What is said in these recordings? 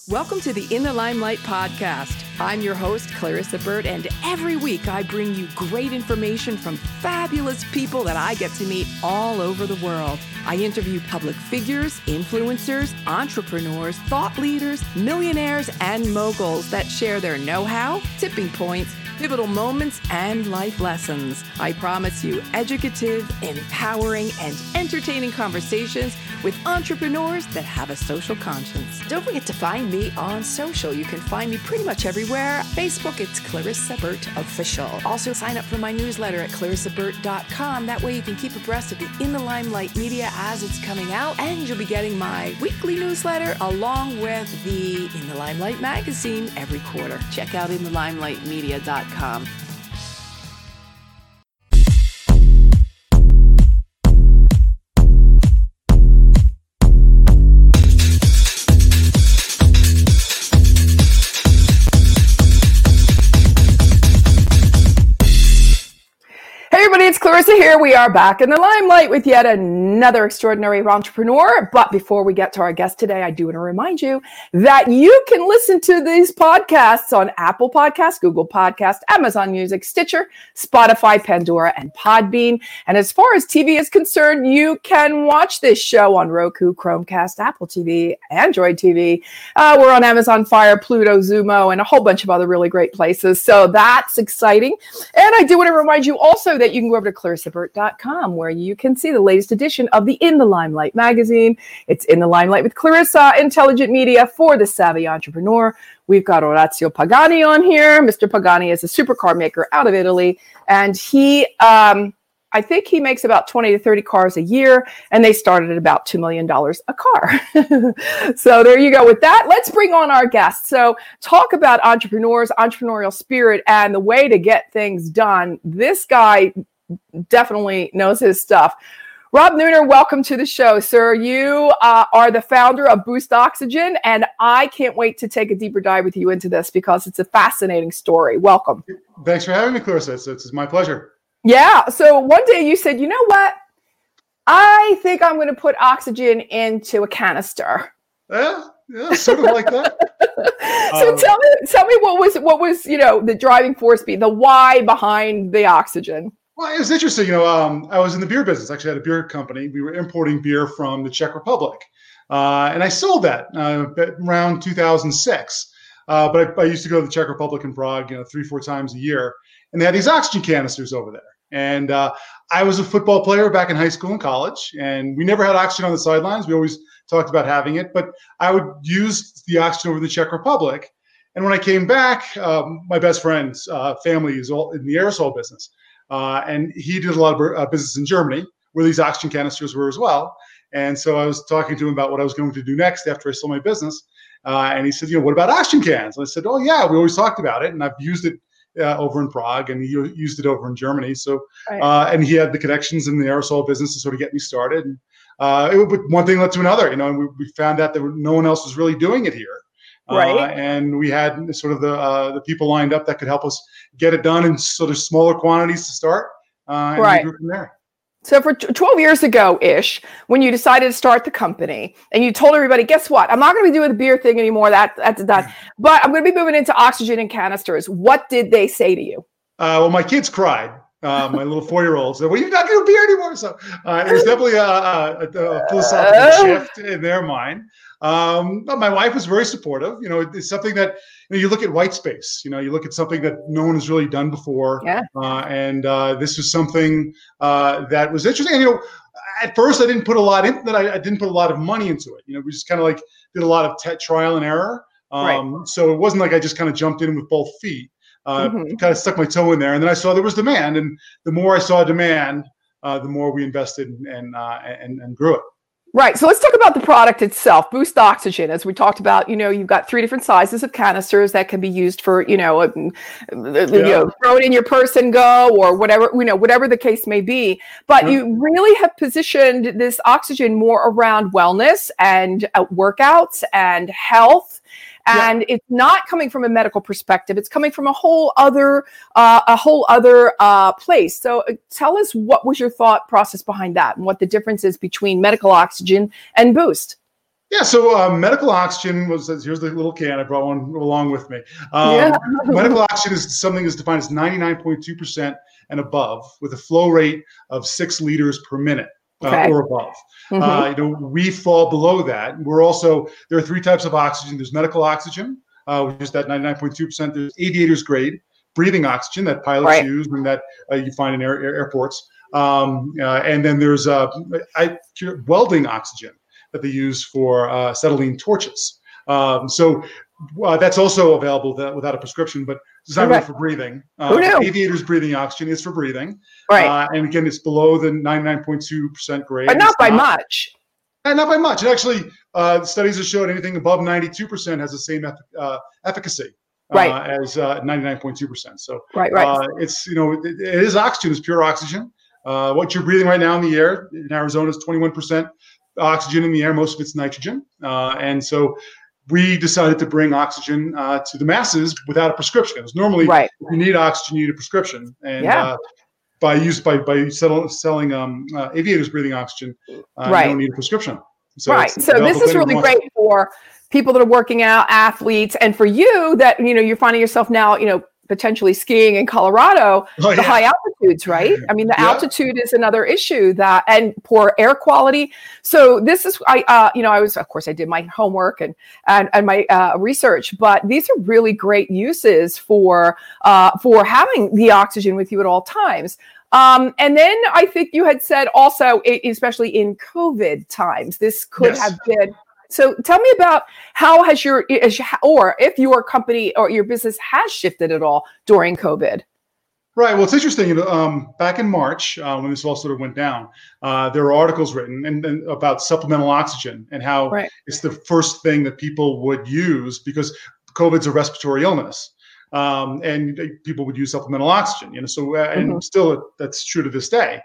Welcome to the In the Limelight podcast. I'm your host, Clarissa Burt, and every week I bring you great information from fabulous people that I get to meet all over the world. I interview public figures, influencers, entrepreneurs, thought leaders, millionaires, and moguls that share their know-how, tipping points, pivotal moments, and life lessons. I promise you educative, empowering, and entertaining conversations with entrepreneurs that have a social conscience. Don't forget to find me on social. You can find me pretty much everywhere. Facebook, it's Clarissa Burt Official. Also, sign up for my newsletter at clarissaburt.com. That way you can keep abreast of the In the Limelight media as it's coming out, and you'll be getting my weekly newsletter along with the In the Limelight magazine every quarter. Check out inthelimelightmedia.com. It's Clarissa here. We are back in the limelight with yet another extraordinary entrepreneur. But before we get to our guest today, I do want to remind you that you can listen to these podcasts on Apple Podcasts, Google Podcasts, Amazon Music, Stitcher, Spotify, Pandora, and Podbean. And as far as TV is concerned, you can watch this show on Roku, Chromecast, Apple TV, Android TV. We're on Amazon Fire, Pluto, Zumo, and a whole bunch of other really great places. So that's exciting. And I do want to remind you also that you can go over to clarissaburt.com, where you can see the latest edition of the In the Limelight magazine. It's In the Limelight with Clarissa, intelligent media for the savvy entrepreneur. We've got Orazio Pagani on here. Mr. Pagani is a supercar maker out of Italy, and he, I think he makes about 20 to 30 cars a year, and they started at about $2 million a car. So there you go with that. Let's bring on our guest. So talk about entrepreneurs, entrepreneurial spirit, and the way to get things done. This guy definitely knows his stuff. Rob Neuner, welcome to the show, sir. You are the founder of Boost Oxygen, and I can't wait to take a deeper dive with you into this because it's a fascinating story. Welcome. Thanks for having me, Clarissa. It's my pleasure. Yeah. So one day you said, you know what? I think I'm going to put oxygen into a canister. Yeah, sort of like that. So tell me what was the driving force, the why behind the oxygen? Well, it was interesting. I was in the beer business. Actually, I had a beer company. We were importing beer from the Czech Republic, and I sold that around 2006. But I used to go to the Czech Republic and Prague, 3-4 times a year, and they had these oxygen canisters over there. And I was a football player back in high school and college, and we never had oxygen on the sidelines. We always talked about having it, but I would use the oxygen over the Czech Republic. And when I came back, my best friend's family is all in the aerosol business. And he did a lot of business in Germany where these oxygen canisters were as well. And so I was talking to him about what I was going to do next after I sold my business. And he said, what about oxygen cans? And I said, oh, yeah, we always talked about it. And I've used it over in Prague, and he used it over in Germany. So, right. And he had the connections in the aerosol business to sort of get me started. And one thing led to another, and we found out that no one else was really doing it here. Right. And we had sort of the people lined up that could help us get it done in sort of smaller quantities to start. And we grew from there. So for 12 years ago-ish, when you decided to start the company and you told everybody, guess what? I'm not going to be doing the beer thing anymore. That's done. But I'm going to be moving into oxygen and canisters. What did they say to you? Well, my kids cried. My little 4-year-old said, well, you're not going to do beer anymore. So it was definitely a philosophical shift in their mind. But my wife was very supportive. It's something that you look at white space. You look at something that no one has really done before. Yeah. And this was something that was interesting. And, at first I didn't put a lot in that. I didn't put a lot of money into it. We just kind of did a lot of trial and error. Right. So it wasn't like I just kind of jumped in with both feet. Kind of stuck my toe in there, and then I saw there was demand, and the more I saw demand, the more we invested and grew it. Right. So let's talk about the product itself, Boost Oxygen. As we talked about, you've got 3 different sizes of canisters that can be used for, throw it in your purse and go, or whatever the case may be. But you really have positioned this oxygen more around wellness and workouts and health. And it's not coming from a medical perspective. It's coming from a whole other place. So tell us, what was your thought process behind that and what the difference is between medical oxygen and Boost? Yeah, so medical oxygen here's the little can. I brought one along with me. Medical oxygen is something that's defined as 99.2% and above with a flow rate of 6 liters per minute or above. We fall below that. There are 3 types of oxygen. There's medical oxygen, which is that 99.2%. There's aviator's grade breathing oxygen that pilots use and that you find in airports. And then there's welding oxygen that they use for acetylene torches. So that's also available without a prescription, but it's not really for breathing. Aviator's breathing oxygen is for breathing. Right. And again, it's below the 99.2% grade. But not by much. And not by much. And actually, studies have showed anything above 92% has the same efficacy as 99.2%. So it's, it is oxygen, it's pure oxygen. What you're breathing right now in the air in Arizona is 21% oxygen in the air. Most of it's nitrogen. And so we decided to bring oxygen to the masses without a prescription. Because normally, if you need oxygen, you need a prescription. And by selling aviators breathing oxygen, you don't need a prescription. So so this is really great for people that are working out, athletes, and for you that you're finding yourself now, potentially skiing in Colorado, the high altitudes, right? I mean, the altitude is another issue and poor air quality. So this is, of course, I did my homework and my research, but these are really great uses for having the oxygen with you at all times. And then I think you had said also, especially in COVID times, this could have been. So tell me about how has if your company or your business has shifted at all during COVID? Right. Well, it's interesting. Back in March, when this all sort of went down, there were articles written and about supplemental oxygen and how it's the first thing that people would use because COVID's a respiratory illness. And people would use supplemental oxygen, so, and still that's true to this day.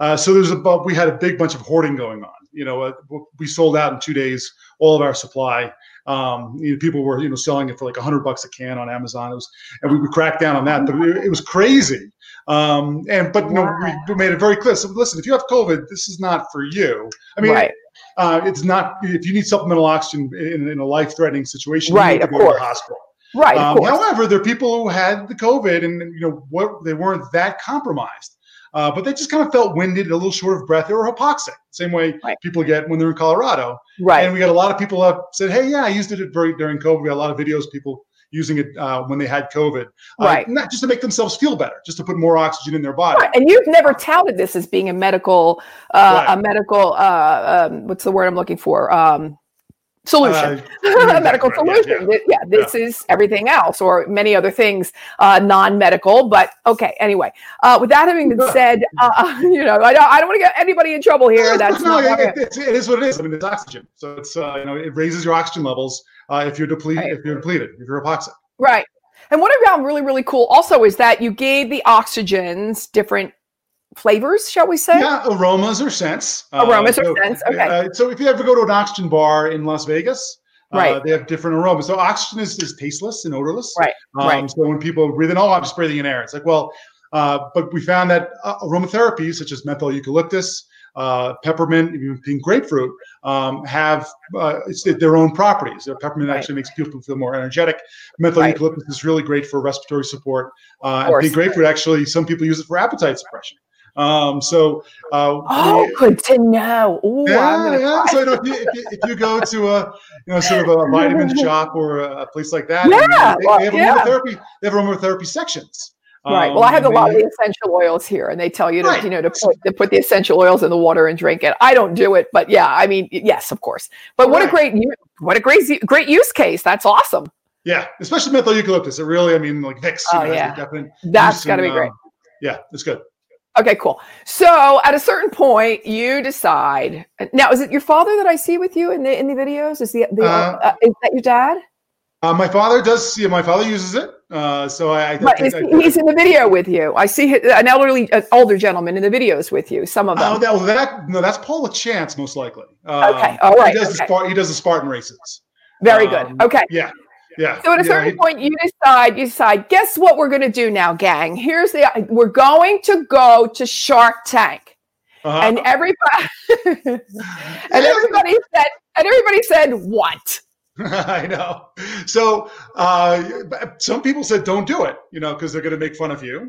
So we had a big bunch of hoarding going on. We sold out in 2 days, all of our supply. People were, selling it for like $100 a can on Amazon. And we would crack down on that, but it was crazy. We made it very clear. So listen, if you have COVID, this is not for you. I mean, it's not, if you need supplemental oxygen in a life-threatening situation, you need to go to the hospital. Right. However, there are people who had the COVID and, they weren't that compromised. But they just kind of felt winded, a little short of breath. They were hypoxic, same way people get when they're in Colorado. Right. And we got a lot of people who said, hey, I used it during COVID. We had a lot of videos of people using it when they had COVID. Not just to make themselves feel better, just to put more oxygen in their body. Right. And you've never touted this as being a medical, what's the word I'm looking for? Solution, a medical solution. This is everything else or many other things, non-medical, but okay. Anyway, with that having been said, I don't want to get anybody in trouble here. It is what it is. I mean, it's oxygen. So it's, it raises your oxygen levels if you're depleted, if you're hypoxic. Right. And what I found really, really cool also is that you gave the oxygens different flavors, shall we say? Yeah, aromas or scents. Okay. So if you ever go to an oxygen bar in Las Vegas, they have different aromas. So oxygen is tasteless and odorless. Right. So when people breathe in, I'm just breathing in air. It's like, but we found that aromatherapies such as menthol eucalyptus, peppermint, even pink grapefruit, have their own properties. Peppermint actually makes people feel more energetic. Menthol eucalyptus is really great for respiratory support. And pink grapefruit, actually, some people use it for appetite suppression. Good to know. Ooh, So if you go to a sort of a vitamin shop or a place like that, they have aromatherapy sections. Right. Well, I have a lot of the essential oils here, and they tell you to put the essential oils in the water and drink it. I don't do it, but yes, of course. But what a great use case. That's awesome. Yeah, especially menthol eucalyptus. It really, like Vicks. That's got to be great. Yeah, it's good. Okay, cool. So at a certain point, you decide. Now, is it your father that I see with you in the videos? Is is that your dad? My father does. Yeah, my father uses it. He's in the video with you. I see an older gentleman in the videos with you. Some of them. That's Paul LaChance, most likely. Okay. All right. He does the Spartan races. Very good. Okay. Yeah. Yeah. So at a certain point, you decide, guess what we're going to do now, gang? We're going to go to Shark Tank. and everybody everybody said what? I know. So some people said, don't do it, because they're going to make fun of you.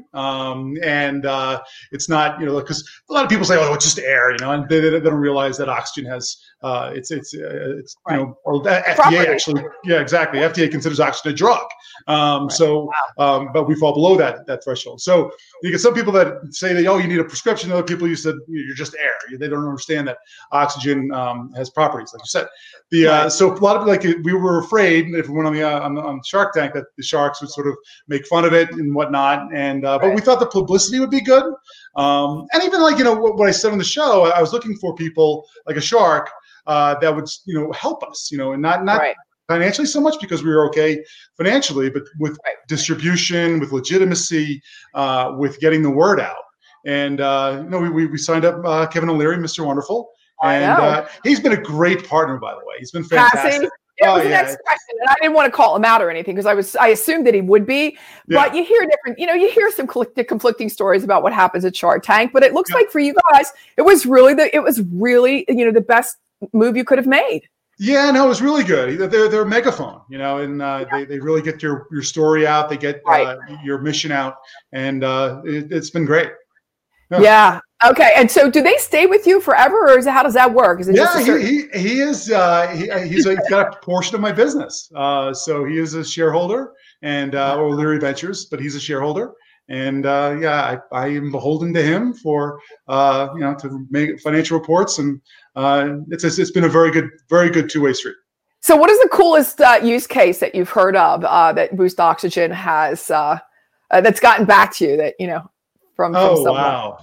It's not, because a lot of people say, oh, it's just air, and they don't realize that oxygen has, it's right. Or FDA actually, yeah, exactly. FDA considers oxygen a drug. But we fall below that threshold. So you get some people that say that, oh, you need a prescription. Other people, you said, you're just air. They don't understand that oxygen has properties, like you said. So a lot of we were afraid if we went on Shark Tank that the sharks would sort of make fun of it and whatnot. And but we thought the publicity would be good. And even what I said on the show, I was looking for people like a shark that would help us, and not financially so much because we were okay financially, but with distribution, with legitimacy, with getting the word out. And we signed up Kevin O'Leary, Mr. Wonderful. And he's been a great partner, by the way. He's been fantastic. It was the next question, and I didn't want to call him out or anything because I assumed that he would be. But you hear different, you hear some conflicting stories about what happens at Shark Tank. But it looks like for you guys, it was really the best move you could have made. Yeah, no, it was really good. They're a megaphone, and they really get your story out. They get your mission out, and it's been great. Yeah. Okay. And so, do they stay with you forever, or how does that work? Is it he is. He's got a portion of my business. So he is a shareholder, and O'Leary Ventures, but he's a shareholder, and I am beholden to him for to make financial reports, and it's been a very good two-way street. So, what is the coolest use case that you've heard of that Boost Oxygen has that's gotten back to you that from someone? Wow.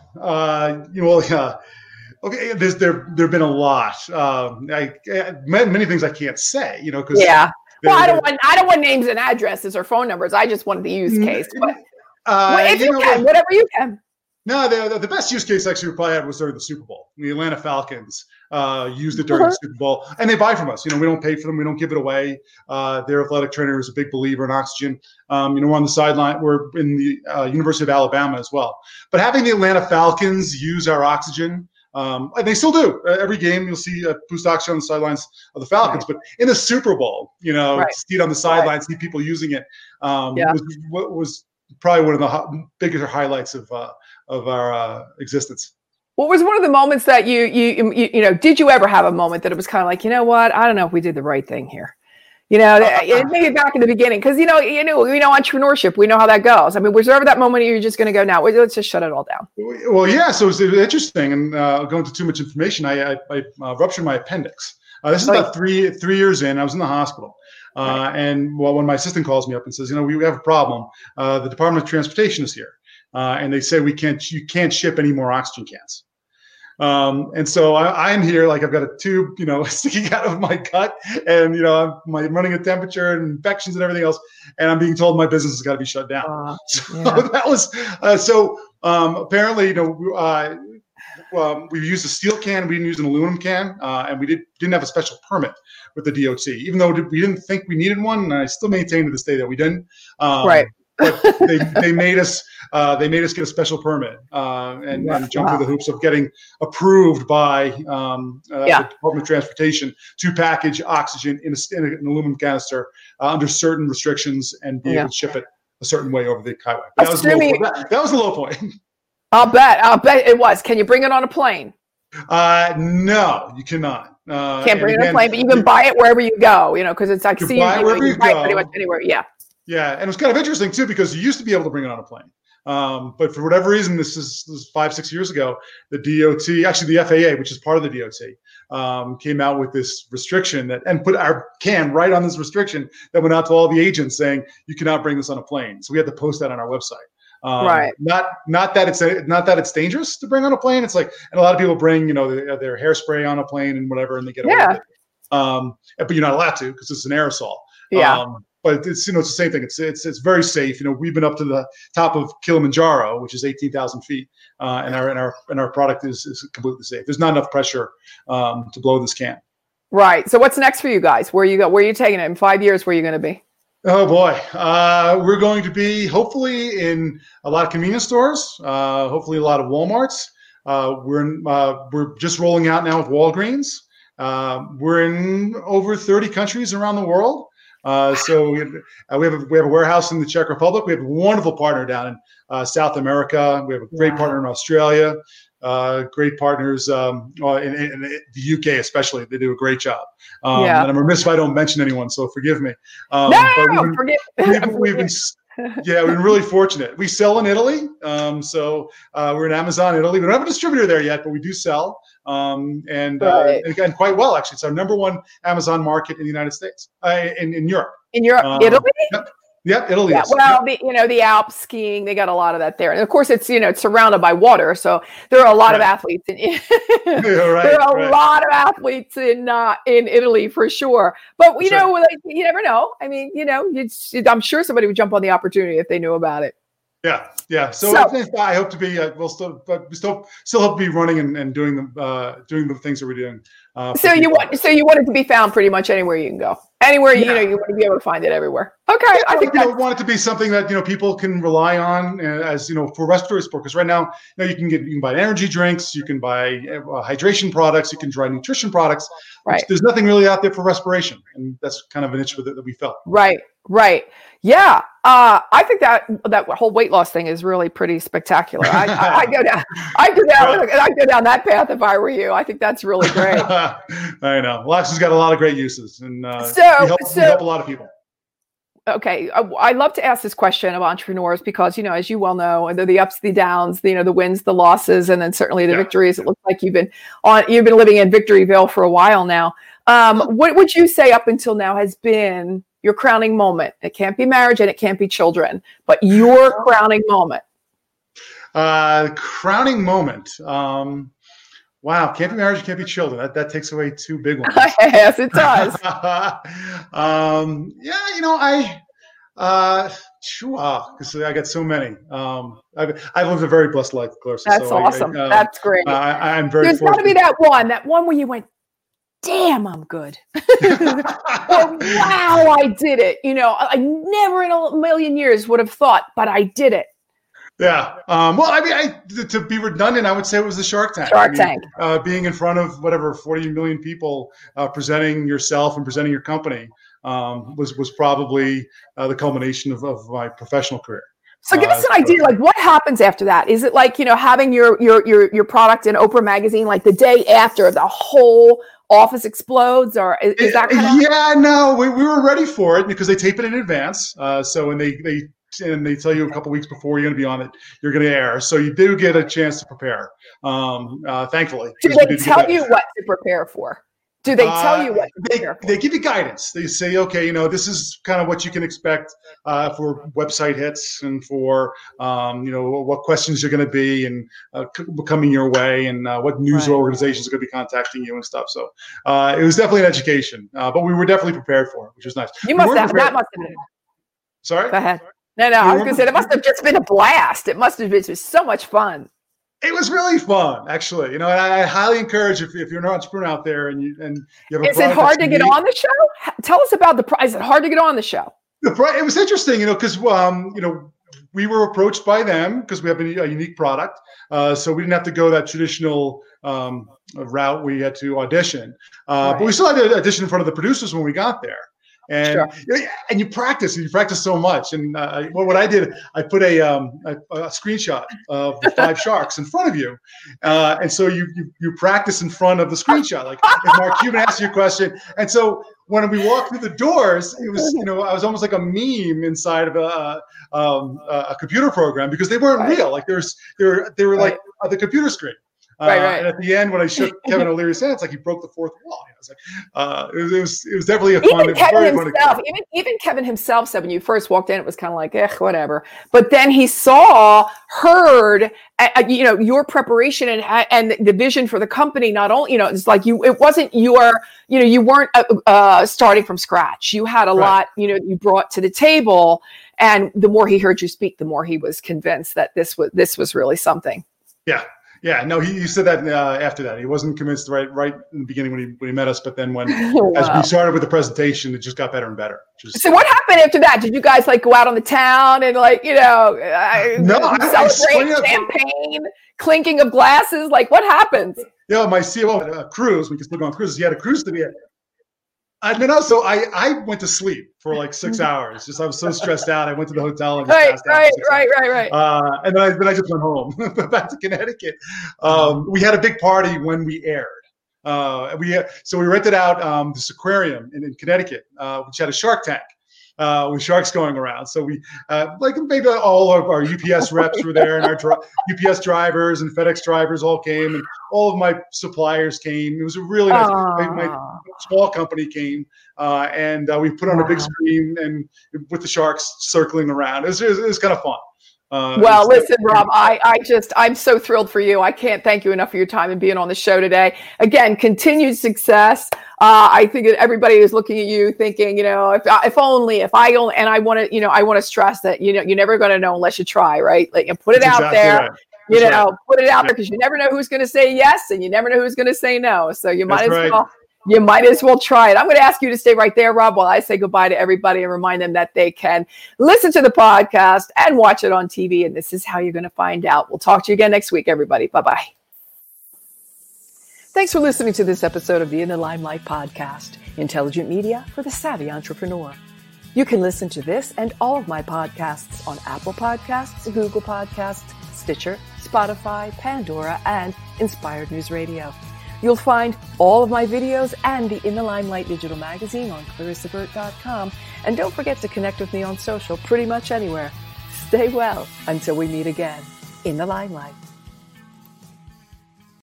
Okay. There've been a lot. Many things I can't say, because Well, I don't want names and addresses or phone numbers. I just wanted the use case. But if you can, whatever you can. No, the best use case actually we probably had was during the Super Bowl. The Atlanta Falcons used it during the Super Bowl, and they buy from us. We don't pay for them. We don't give it away. Their athletic trainer is a big believer in oxygen. We're on the sideline. We're in the University of Alabama as well. But having the Atlanta Falcons use our oxygen, and they still do. Every game you'll see Boost Oxygen on the sidelines of the Falcons. But in the Super Bowl, to see it on the sidelines, see people using it, was probably one of the biggest highlights of our existence. What was one of the moments that you did you ever have a moment that it was kind of like, what? I don't know if we did the right thing here. Maybe back in the beginning, because entrepreneurship, we know how that goes. I mean, was there ever that moment you're just going to go, now let's just shut it all down? Well, yeah. So it's interesting, and going into too much information, I ruptured my appendix. This is about three years in. I was in the hospital. And when my assistant calls me up and says, we have a problem. The Department of Transportation is here. And they say you can't ship any more oxygen cans. And so I'm here, like I've got a tube, sticking out of my gut, and I'm running a temperature and infections and everything else, and I'm being told my business has got to be shut down. That was apparently, we used a steel can, we didn't use an aluminum can, and we didn't have a special permit with the DOT, even though we didn't think we needed one, and I still maintain to this day that we didn't. But they made us get a special permit and jump through the hoops of getting approved by the Department of Transportation to package oxygen in an aluminum canister under certain restrictions and be able to ship it a certain way over the highway. That was the low point. I'll bet it was. Can you bring it on a plane? No, you cannot. Can't bring it on a plane, but you can buy it wherever you go. Because it's like you buy it wherever you go. Pretty much anywhere. Yeah. Yeah, and it was kind of interesting too because you used to be able to bring it on a plane, but for whatever reason, this is 5-6 years ago, the DOT, actually the FAA, which is part of the DOT, came out with this restriction and put our can right on this restriction that went out to all the agents saying you cannot bring this on a plane. So we had to post that on our website. Not that it's dangerous to bring on a plane. It's like, and a lot of people bring their hairspray on a plane and whatever, and they get away with it. But you're not allowed to because it's an aerosol. But it's it's the same thing. It's very safe. We've been up to the top of Kilimanjaro, which is 18,000 feet, and our product is completely safe. There's not enough pressure to blow this can. Right. So what's next for you guys? Where are you taking it in 5 years? Where are you going to be? Oh boy, we're going to be hopefully in a lot of convenience stores, hopefully a lot of Walmarts. We're just rolling out now with Walgreens. We're in over 30 countries around the world. So we have a warehouse in the Czech Republic. We have a wonderful partner down in South America. We have a great partner in Australia. Great partners in the UK, especially. They do a great job. And I'm remiss if I don't mention anyone, so forgive me. We've been really fortunate. We sell in Italy, so we're in Amazon Italy. We don't have a distributor there yet, but we do sell, and again, quite well actually. It's our number one Amazon market in the United States, in Europe. In Europe, Italy. Yep, Italy. Yeah, well, the Alps skiing, they got a lot of that there, and of course, it's surrounded by water, so there are a lot of athletes. There are a lot of athletes in Italy for sure. But you never know. I mean, I'm sure somebody would jump on the opportunity if they knew about it. Yeah. So I hope to be. We still hope to be running and doing the things that we're doing. So you want it to be found pretty much anywhere you can go. Anywhere you want to be able to find it everywhere. Okay, I think I want it to be something that people can rely on as for respiratory support. Because right now, you can buy energy drinks, you can buy hydration products, you can try nutrition products. Right. There's nothing really out there for respiration, and that's kind of an issue that we felt. Right. Yeah. I think that whole weight loss thing is really pretty spectacular. I go down that path if I were you. I think that's really great. I know. Lax's got a lot of great uses, and we help a lot of people. Okay, I love to ask this question of entrepreneurs because, as you well know, the ups, the downs, the wins, the losses, and then certainly the victories. It looks like you've been living in Victoryville for a while now. What would you say up until now has been your crowning moment? It can't be marriage and it can't be children, but your crowning moment. Crowning moment. Wow, can't be marriage, can't be children. That takes away two big ones. Yes, it does. Because I got so many. I've lived a very blessed life, Clarissa. That's awesome. That's great. I'm very. There's got to be that one where you went, damn, I'm good. Or, wow, I did it. I never in a million years would have thought, but I did it. Yeah. To be redundant, I would say it was the Shark Tank. Being in front of 40 million people, presenting yourself and presenting your company was probably the culmination of my professional career. So give us an idea, what happens after that? Is it like, having your product in Oprah magazine, like the day after the whole office explodes, or is that kind of? Yeah, no, we were ready for it because they tape it in advance. So when they tell you a couple weeks before you're going to be on it, you're going to air. So you do get a chance to prepare. Thankfully. Do they tell you what to prepare for? Do they tell you what to prepare for? They give you guidance. They say, okay, this is kind of what you can expect for website hits and for, what questions are going to be and coming your way and what news organizations are going to be contacting you and stuff. So it was definitely an education, but we were definitely prepared for it, which was nice. That must have been. Sorry? Go ahead. No, I was going to say, it must have just been a blast. It must have been just so much fun. It was really fun, actually. And I highly encourage if you're an entrepreneur out there and you have a Is it hard to get on the show? Tell us about the prize. Is it hard to get on the show? It was interesting, because we were approached by them because we have a unique product, so we didn't have to go that traditional route. We had to audition, but we still had to audition in front of the producers when we got there. And and you practice so much. And what I did, I put a screenshot of the 5 sharks in front of you, and so you practice in front of the screenshot. Like if Mark Cuban asks you a question, and so when we walked through the doors, it was I was almost like a meme inside of a computer program because they weren't real. Like they were like the computer screen. And at the end, when I shook Kevin O'Leary's hand, it's like he broke the fourth wall. I was like, it was definitely a fun. Even Kevin himself said when you first walked in, it was kind of like, whatever. But then he heard, your preparation and the vision for the company. Not only, it's like it wasn't you weren't starting from scratch. You had a lot, you brought to the table. And the more he heard you speak, the more he was convinced that this was really something. Yeah. Yeah, no, he said that after that. He wasn't convinced right in the beginning when he met us, but then when as we started with the presentation, it just got better and better. So what happened after that? Did you guys like go out on the town and celebrate champagne, clinking of glasses? Like what happens? Yeah, my CEO had a cruise. We can still go on cruises. He had a cruise to be at. So I went to sleep for like 6 hours. I was so stressed out. I went to the hotel and passed out. Right. And then I just went home back to Connecticut. We had a big party when we aired. So we rented out this aquarium in Connecticut, which had a shark tank. With sharks going around. So we maybe all of our UPS reps were there, and our UPS drivers and FedEx drivers all came, and all of my suppliers came. It was a really nice. My small company came, and we put on a big screen and with the sharks circling around. It was kind of fun. Well, listen, Rob, I'm so thrilled for you. I can't thank you enough for your time and being on the show today. Again, continued success. I think that everybody is looking at you thinking, if only, and I want to stress that, you're never going to know unless you try, right? Like, and put it out there, put it out there, because you never know who's going to say yes and you never know who's going to say no. So you might as well try it. I'm going to ask you to stay right there, Rob, while I say goodbye to everybody and remind them that they can listen to the podcast and watch it on TV. And this is how you're going to find out. We'll talk to you again next week, everybody. Bye-bye. Thanks for listening to this episode of the In the Limelight podcast, intelligent media for the savvy entrepreneur. You can listen to this and all of my podcasts on Apple Podcasts, Google Podcasts, Stitcher, Spotify, Pandora, and Inspired News Radio. You'll find all of my videos and the In the Limelight digital magazine on ClarissaBurt.com. And don't forget to connect with me on social pretty much anywhere. Stay well until we meet again in the Limelight.